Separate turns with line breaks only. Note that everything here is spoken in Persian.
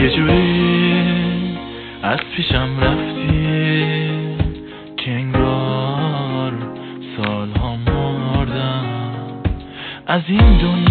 یه جوری از پیشم رفتی که انگار سالها مردم از این دنیا